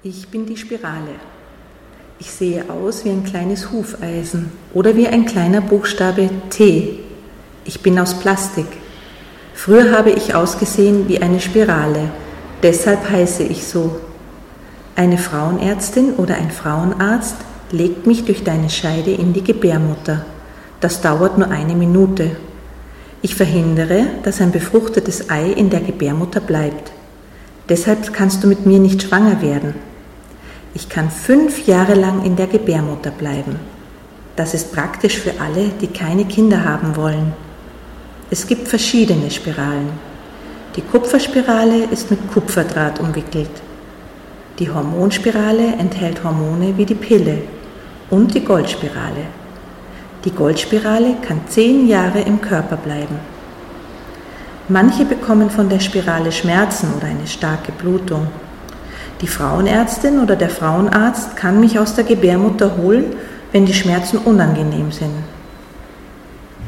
Ich bin die Spirale. Ich sehe aus wie ein kleines Hufeisen oder wie ein kleiner Buchstabe T. Ich bin aus Plastik. Früher habe ich ausgesehen wie eine Spirale, deshalb heiße ich so. Eine Frauenärztin oder ein Frauenarzt legt mich durch deine Scheide in die Gebärmutter. Das dauert nur 1 Minute. Ich verhindere, dass ein befruchtetes Ei in der Gebärmutter bleibt. Deshalb kannst du mit mir nicht schwanger werden. Ich kann 5 Jahre lang in der Gebärmutter bleiben. Das ist praktisch für alle, die keine Kinder haben wollen. Es gibt verschiedene Spiralen. Die Kupferspirale ist mit Kupferdraht umwickelt. Die Hormonspirale enthält Hormone wie die Pille und die Goldspirale. Die Goldspirale kann 10 Jahre im Körper bleiben. Manche bekommen von der Spirale Schmerzen oder eine starke Blutung. Die Frauenärztin oder der Frauenarzt kann mich aus der Gebärmutter holen, wenn die Schmerzen unangenehm sind.